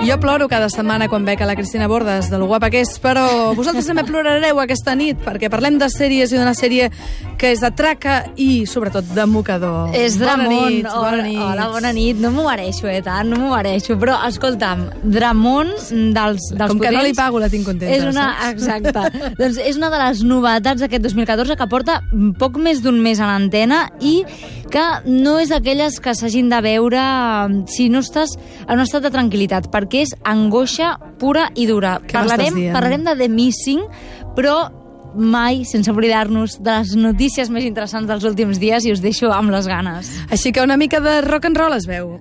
Jo ploro cada setmana quan veig a la Cristina Bordes, de lo guapa que és, però vosaltres també plorareu aquesta nit, perquè parlem de sèries i d'una sèrie que és de traca i, sobretot, de mocador. És Dramon. Bona nit. Hola, bona nit. No m'ho mereixo, tant, no m'ho mereixo. Però, escolta'm, Dramon dels Com que no li pago, la tinc contenta. És una, exacte. Doncs és una de les novetats d'aquest 2014 que porta poc més d'un mes a l'antena i que no és d'aquelles que s'hagin de veure si no estàs en un estat de tranquil·litat, perquè és angoixa pura i dura. Parlarem de The Missing, però mai sense oblidar-nos de les notícies més interessants dels últims dies i us deixo amb les ganes. Així que una mica de rock and roll es veu.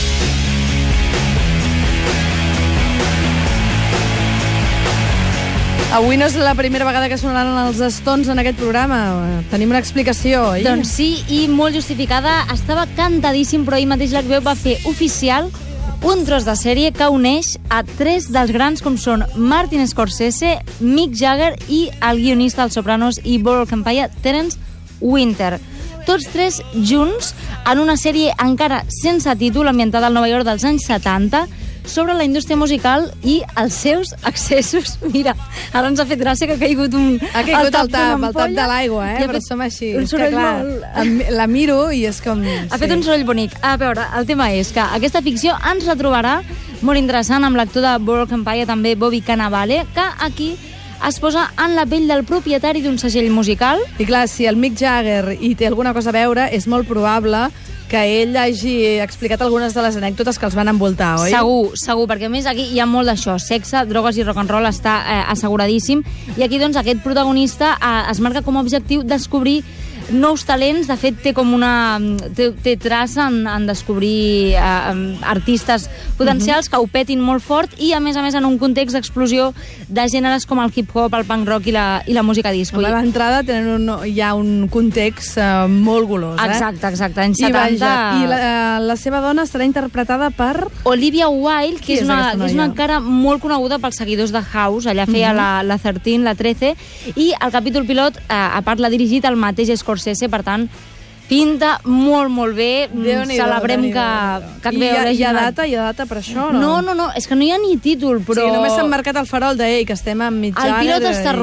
Avui no és la primera vegada que sonaran els Stones en aquest programa. Tenim una explicació, oi? Doncs sí, i molt justificada. Estava cantadíssim, però ahir mateix l'HBO va fer oficial un tros de sèrie que uneix a tres dels grans com són Martin Scorsese, Mick Jagger i el guionista dels Sopranos i Boardwalk Empire, Terence Winter. Tots tres junts en una sèrie encara sense títol, ambientada al Nova York dels anys 70, sobre la indústria musical i els seus accessos. Mira, ara ens ha fet gràcia que ha caigut un... Ha caigut el tap de l'aigua, però som així. És que, clar, la miro i és com... Ha fet un soroll bonic. A veure, el tema és que aquesta ficció ens retrobarà molt interessant amb l'actor de Boardwalk Empire, també Bobby Cannavale, que aquí es posa en la pell del propietari d'un segell musical. I clar, si el Mick Jagger hi té alguna cosa a veure, és molt probable que ell hagi explicat algunes de les anècdotes que els van envoltar, oi? Segur, perquè a més aquí hi ha molt d'això. Sexe, drogues i rock and roll està asseguradíssim. I aquí, doncs, aquest protagonista es marca com a objectiu descobrir nous talents. De fet, té com una... té traça en descobrir artistes potencials que ho petin molt fort i, a més, en un context d'explosió de gèneres com el hip-hop, el punk rock i la música disco. A l'entrada hi ha un context molt golós, Exacte, anys 70. I la seva dona estarà interpretada per... Olivia Wilde, que és una cara molt coneguda pels seguidors de House. Allà feia la 13, la 13, i el capítol pilot, a part, l'ha dirigit el mateix Scorsese, per tant, pinta molt bé. Celebrem que HBO hi ha data per això, no? No, és que no hi ha ni títol, però... Sí, només s'han marcat el farol que estem en mitjana... El pilot està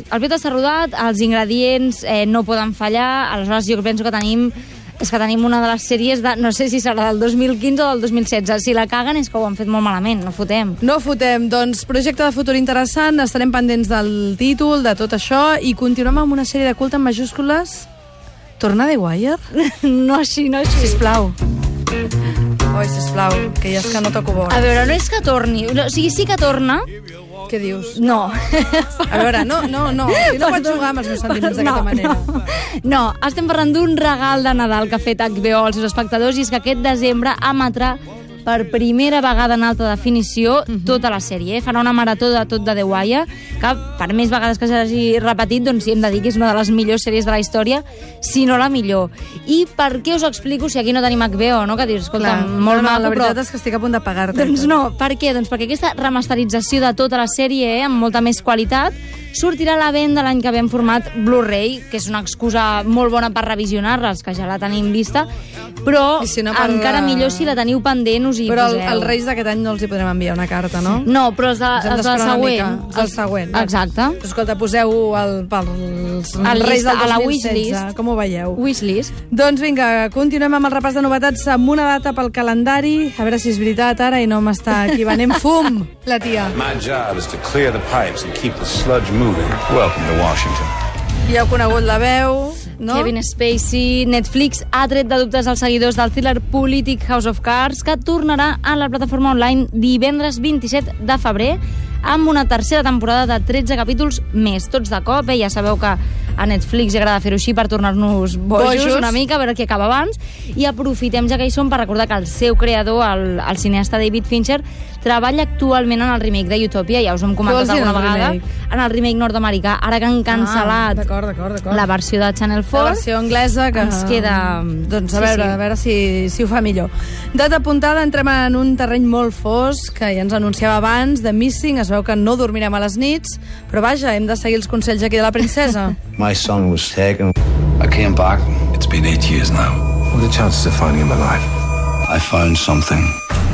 rodat, els ingredients no poden fallar, aleshores jo penso que tenim una de les sèries no sé si serà del 2015 o del 2016. Si la caguen és que ho han fet molt malament, no fotem. Doncs projecte de futur interessant, estarem pendents del títol, de tot això, i continuem amb una sèrie de culte en majúscules. Torna The Wire? No així. Sisplau. Oi, sisplau, que ja és que no toco bo. A veure, no és que torni, o sigui, sí que torna. Què dius? No. A veure, no. Si no pots jugar amb els meus sentiments d'aquesta manera. No, estem parlant d'un regal de Nadal que ha fet HBO als seus espectadors, i és que aquest desembre emetrà per primera vegada en alta definició tota la sèrie. Farà una marató de tot de The Wire, que per més vegades que s'hagi repetit, doncs sí, hem de dir que és una de les millors sèries de la història, si no la millor. I per què us ho explico si aquí no tenim HBO, no? Que dius, escolta, molt maco, la veritat és que estic a punt de pagar-te. Doncs no, per què? Doncs perquè aquesta remasterització de tota la sèrie, amb molta més qualitat, sortirà a la venda l'any que ve en format Blu-ray, que és una excusa molt bona per revisionar-la, els que ja la tenim vista, però encara millor si la teniu pendent, us hi poseu. Però els Reis d'aquest any no els hi podrem enviar una carta, no? No, però els de la següent. El següent. Exacte. Escolta, poseu els Reis del 2016. Com ho veieu? Wishlist. Doncs vinga, continuem amb el repàs de novetats amb una data pel calendari. A veure si és veritat ara i no m'està aquí venent fum, la tia. My job is to clear the pipes and keep the sludge moving. Welcome to Washington. Ja heu conegut la veu, no? Kevin Spacey. Netflix ha tret de dubtes als seguidors del thriller polític House of Cards, que tornarà a la plataforma online divendres 27 de febrer amb una tercera temporada de 13 capítols més, tots de cop. Ja sabeu que a Netflix agrada fer-ho així per tornar-nos bojos una mica, a veure què acaba abans. I aprofitem, ja que hi som, per recordar que el seu creador, el cineasta David Fincher, treballa actualment en el remake de Utopia, ja us ho hem comentat alguna vegada, en el remake nord-americà, ara que han cancel·lat la versió de Channel 4. La versió anglesa, que ens queda... Doncs a veure si ho fa millor. Data apuntada, entrem en un terreny molt fosc, que ja ens anunciava abans, The Missing. Es veu que no dormirem a les nits, però vaja, hem de seguir els consells aquí de la princesa. My son was taken. I came back. It's been 8 years now. What are the chances of finding him alive? I found something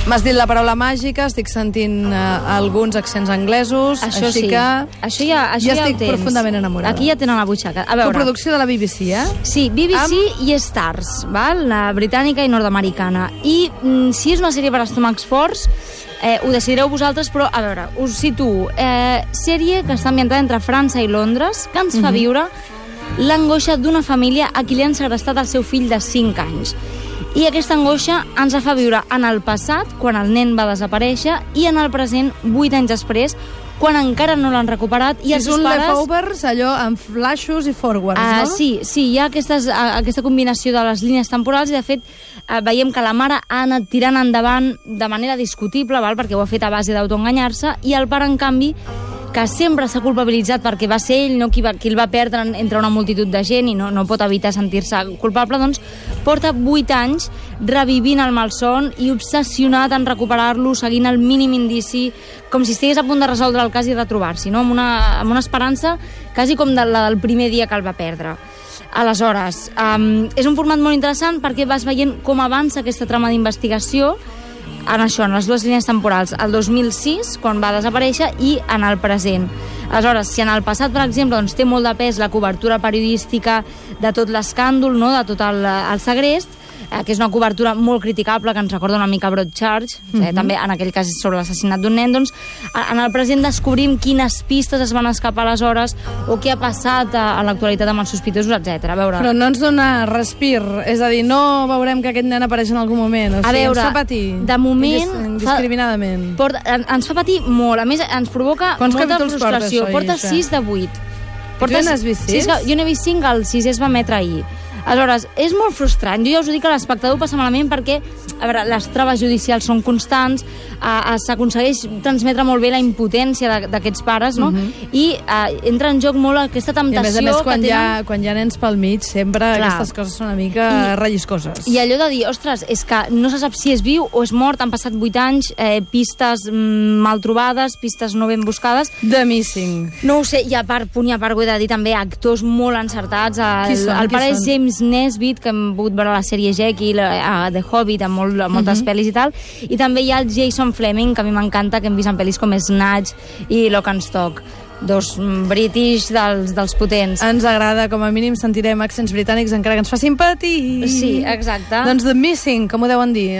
M'has dit la paraula màgica, estic sentint alguns accents anglesos, Això així sí. que Això ja estic ho tens. profundament enamorada. Aquí ja tenen la butxaca. A veure. Coproducció de la BBC, Sí, BBC i Stars, val? La britànica i nord-americana. I si és una sèrie per estómacs forts, ho decidireu vosaltres, però a veure, us situo. Sèrie que està ambientada entre França i Londres, que ens fa viure l'angoixa d'una família a qui li han segrestat el seu fill de 5 anys. I aquesta angoixa ens la fa viure en el passat, quan el nen va desaparèixer, i en el present, 8 anys després, quan encara no l'han recuperat. I és els seus un pares... leftovers, allò amb flashos i forwards, no? Sí, hi ha aquesta combinació de les línies temporals i, de fet, veiem que la mare ha anat tirant endavant de manera discutible, val? Perquè ho ha fet a base d'autoenganyar-se, i el pare, en canvi, que sempre s'ha culpabilitzat perquè va ser ell qui el va perdre entre una multitud de gent i no pot evitar sentir-se culpable, doncs porta 8 anys revivint el malson i obsessionat en recuperar-lo, seguint el mínim indici, com si estigués a punt de resoldre el cas i retrobar-s'hi, no? amb una esperança quasi com la del primer dia que el va perdre. Aleshores, és un format molt interessant perquè vas veient com avança aquesta trama d'investigació en les dues línies temporals, el 2006, quan va desaparèixer, i en el present. Aleshores, si en el passat, per exemple, doncs, té molt de pes la cobertura periodística de tot l'escàndol, no? De tot el segrest, que és una cobertura molt criticable, que ens recorda una mica Broadchurch, també en aquell cas sobre l'assassinat d'un nen, doncs en el present descobrim quines pistes es van escapar aleshores o què ha passat a l'actualitat amb els sospitosos, etc. Però no ens dona respir, és a dir, no veurem que aquest nen apareix en algun moment, o sigui, ens fa patir de moment, indiscriminadament. Ens fa patir molt, a més ens provoca molta frustració. Porta 6 de 8. Tu n'has vist 6? Jo n'he vist 5, el 6 es va emetre ahir. Aleshores, és molt frustrant. Jo ja us ho dic que l'espectador passa malament perquè, a veure, les traves judicials són constants, s'aconsegueix transmetre molt bé la impotència d'aquests pares, no? I entra en joc molt aquesta temptació... I a més, quan hi ha nens pel mig, sempre aquestes coses són una mica relliscoses. I allò de dir, ostres, és que no se sap si és viu o és mort, han passat 8 anys, pistes mal trobades, pistes no ben buscades... The Missing. No ho sé, i a part ho he de dir també, actors molt encertats. El pare és James Nesbitt, que hem pogut veure la sèrie Jekyll, The Hobbit, amb moltes pel·lis i tal, i també hi ha el Jason Fleming, que a mi m'encanta, que hem vist en pel·lis com Snatch i Lock and Stock. Dos british dels potents. Ens agrada, com a mínim sentirem accents britànics encara que ens facin patir. Sí, exacte. Doncs The Missing, com ho deuen dir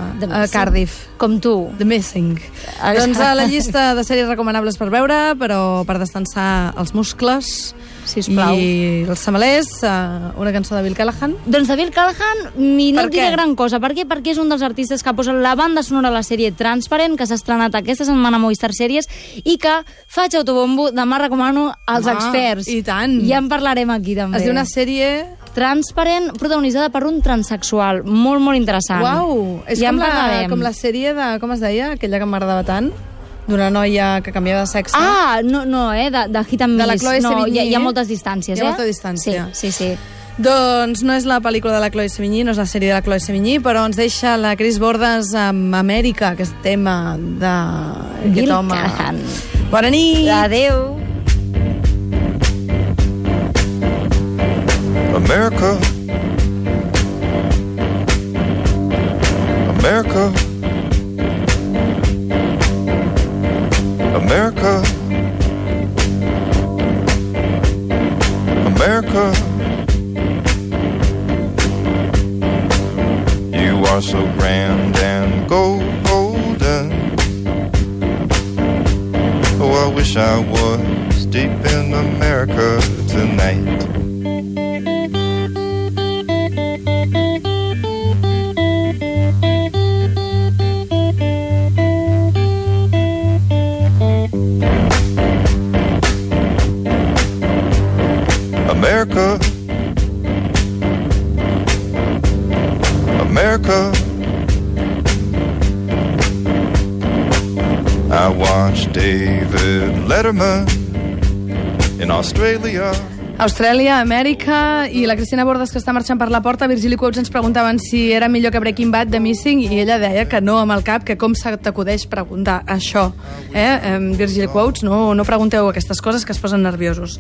a Cardiff? Com tu. The Missing. Doncs a la llista de sèries recomanables per veure, però per descansar els muscles sisplau. I els samalers, una cançó de Bill Callahan. Doncs de Bill Callahan no et diré gran cosa. Per què? Perquè és un dels artistes que posa la banda sonora a la sèrie Transparent, que s'ha estrenat aquesta setmana a Movistar Sèries i que faig autobombo, demà recomano als experts. I tant. Ja en parlarem aquí també. Es diu una sèrie... Transparent, protagonitzada per un transexual. Molt, molt interessant. Uau! És ja com la sèrie de... Com es deia? Aquella que m'agradava tant? D'una noia que canviava de sexe. De Hit and Miss. De la Chloe Sevigny. Hi ha moltes distàncies, Hi ha molta distància. Sí. Doncs no és la pel·lícula de la Chloe Sevigny, no és la sèrie de la Chloe Sevigny, però ens deixa la Chris Bordas amb Amèrica, aquest tema d'aquest home. Callahan. Bona nit! Adéu! America, America, America, America. You are so grand and golden. Oh, I wish I was deep in America tonight. America, America, I watched David Letterman in Australia. Austràlia, Amèrica i la Cristina Bordas, que està marxant per la porta. Virgili Quotes ens preguntaven si era millor que Breaking Bad, The Missing, i ella deia que no amb el cap, que com se t'acudeix preguntar això. Virgili Quotes, no pregunteu aquestes coses que es posen nerviosos.